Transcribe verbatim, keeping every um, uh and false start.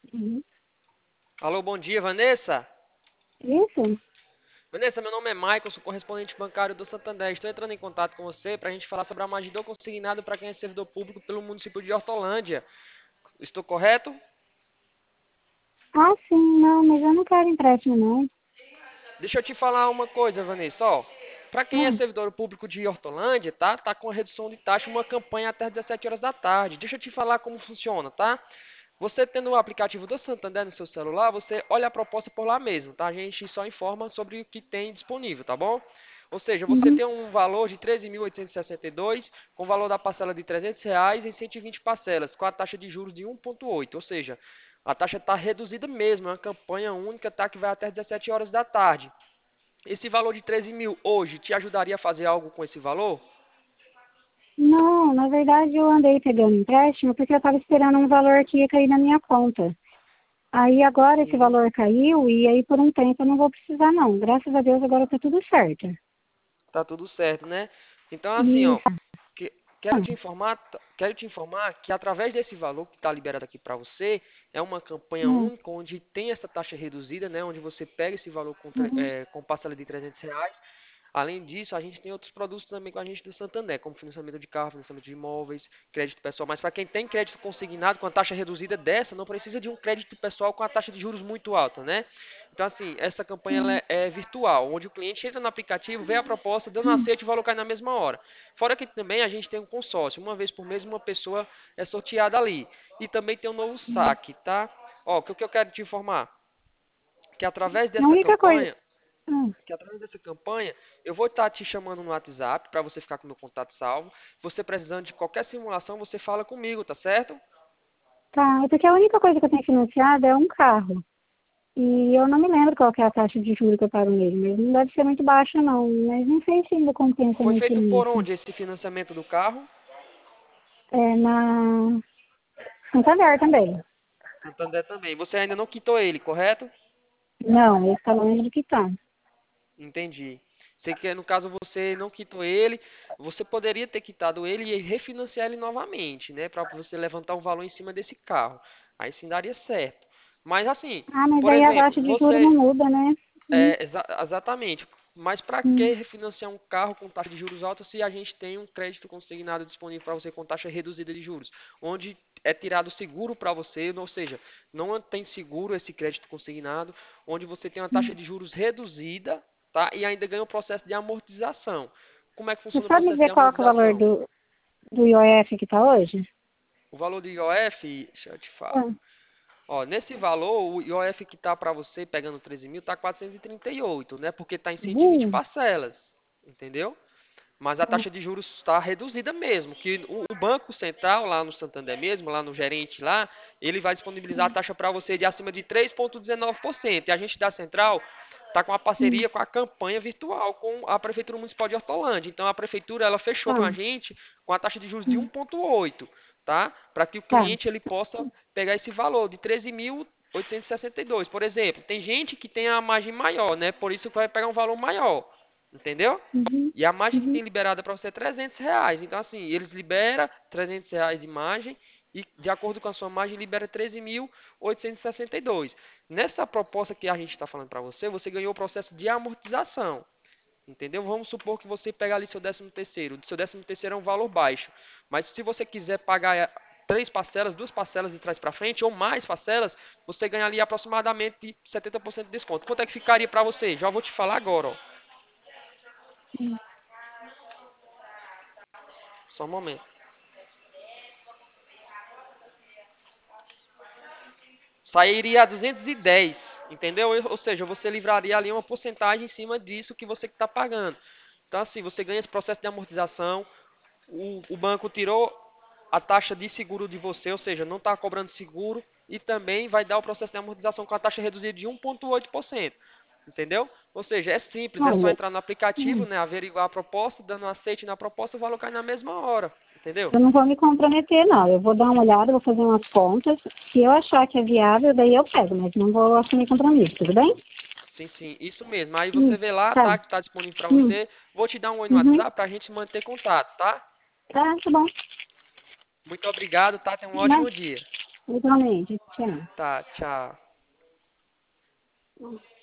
Uhum. Alô, bom dia, Vanessa. Isso? Vanessa, meu nome é Michael, sou correspondente bancário do Santander. Estou entrando em contato com você para a gente falar sobre a Magidor consignado para quem é servidor público pelo município de Hortolândia. Estou correto? Ah, sim, não, mas eu não quero empréstimo, não. Deixa eu te falar uma coisa, Vanessa. Ó, para quem é Ah, servidor público de Hortolândia, tá? Tá com a redução de taxa uma campanha até dezessete horas da tarde. Deixa eu te falar como funciona, tá? Você tendo o aplicativo do Santander no seu celular, você olha a proposta por lá mesmo, tá? A gente só informa sobre o que tem disponível, tá bom? Ou seja, você uhum. tem um valor de treze mil oitocentos e sessenta e dois, com o valor da parcela de trezentos reais em cento e vinte parcelas, com a taxa de juros de um vírgula oito. Ou seja, a taxa está reduzida mesmo, é uma campanha única, tá? Que vai até dezessete horas da tarde. Esse valor de treze mil hoje te ajudaria a fazer algo com esse valor? Não, na verdade eu andei pegando empréstimo porque eu estava esperando um valor que ia cair na minha conta. Aí agora esse Sim, valor caiu e aí por um tempo eu não vou precisar não. Graças a Deus agora tá tudo certo. tá tudo certo, né? Então, assim, ó, Isso. que- quero te informar, quero te informar que através desse valor que está liberado aqui para você, é uma campanha Hum, única onde tem essa taxa reduzida, né? Onde você pega esse valor com, tre- uhum, eh, com parcela de trezentos reais. Além disso, a gente tem outros produtos também com a gente do Santander, como financiamento de carro, financiamento de imóveis, crédito pessoal. Mas para quem tem crédito consignado com a taxa reduzida dessa, não precisa de um crédito pessoal com a taxa de juros muito alta, né? Então, assim, essa campanha ela hum, é é virtual, onde o cliente entra no aplicativo, vê a proposta, dando aceite e o valor cai na mesma hora. Fora que também a gente tem um consórcio, uma vez por mês uma pessoa é sorteada ali. E também tem um novo hum. saque, tá? Ó, o que eu quero te informar? Que através A dessa única coisa. campanha, Ah, que através dessa campanha eu vou estar te chamando no WhatsApp para você ficar com o meu contato salvo. Você precisando de qualquer simulação, você fala comigo, tá certo? tá, é porque a única coisa que eu tenho financiado é um carro. E eu não me lembro qual que é a taxa de juros que eu pago nele, mas não deve ser muito baixa não. Mas não sei se ainda compensa Foi mexer feito por nisso. onde esse financiamento do carro? É na Santander também. Santander também. Você ainda não quitou ele, correto? Não, esse tá longe do que tá. Entendi. Sei que no caso você não quitou ele, você poderia ter quitado ele e refinanciar ele novamente, né, para você levantar um valor em cima desse carro. Aí sim daria certo. Mas assim, Ah, mas por aí a exemplo, taxa de juros não você muda, né? Hum, é, exa- exatamente. Mas para que hum. refinanciar um carro com taxa de juros alta se a gente tem um crédito consignado disponível para você com taxa reduzida de juros, onde é tirado seguro para você, ou seja, não tem seguro esse crédito consignado, onde você tem uma taxa de juros reduzida, tá? E ainda ganha o processo de amortização. Como é que Você funciona o sabe processo de dizer qual que é o valor amortização? do, do I O F que tá hoje? O valor do I O F, deixa eu te falar. Ah, Ó, nesse valor, o I O F que tá para você pegando treze mil tá quatrocentos e trinta e oito, né? Porque tá em cento e vinte uh, parcelas, entendeu? Mas a ah, taxa de juros está reduzida mesmo, que o, o Banco Central lá no Santander mesmo, lá no gerente lá, ele vai disponibilizar a taxa para você de acima de três vírgula dezenove por cento. E a gente da Central tá com uma hum, parceria com a campanha virtual com a Prefeitura Municipal de Hortolândia. Então a prefeitura ela fechou com a ah, gente com a taxa de juros de hum, um vírgula oito, tá? Para que o tá. cliente ele possa pegar esse valor de treze mil oitocentos e sessenta e dois. Por exemplo, tem gente que tem a margem maior, né? Por isso que vai pegar um valor maior, entendeu? Uhum, E a margem que uhum, tem liberada para você é trezentos reais. Então, assim, eles liberam trezentos reais de margem e, de acordo com a sua margem, libera treze mil oitocentos e sessenta e dois. Nessa proposta que a gente está falando para você, você ganhou o processo de amortização. Entendeu? Vamos supor que você pega ali seu décimo terceiro. O seu décimo terceiro é um valor baixo. Mas se você quiser pagar eh, três parcelas, duas parcelas de trás para frente, ou mais parcelas, você ganha ali aproximadamente setenta por cento de desconto. Quanto é que ficaria para você? Já vou te falar agora, ó. hum. Só um momento. Sairia a duzentos e dez, entendeu? Ou seja, você livraria ali uma porcentagem em cima disso que você está pagando. Então, assim, você ganha esse processo de amortização, o, o banco tirou a taxa de seguro de você, ou seja, não está cobrando seguro, e também vai dar o processo de amortização com a taxa reduzida de um vírgula oito por cento. Entendeu? Ou seja, é simples, é só Olha, entrar no aplicativo, hum, né, averiguar a proposta, dando um aceite na proposta, o valor cai na mesma hora. Entendeu? eu não vou me comprometer, não. Eu vou dar uma olhada, vou fazer umas contas. Se eu achar que é viável, daí eu pego, mas não vou assumir compromisso, tudo bem? Sim, sim, isso mesmo. Aí você Hum, vê lá, tá. tá, que tá disponível para Hum, você. Vou te dar um oi no uhum, WhatsApp pra gente manter contato, tá? tá, tá bom. Muito obrigado, tá? Tenha um Não, ótimo dia. Igualmente, tchau. Tá, tchau.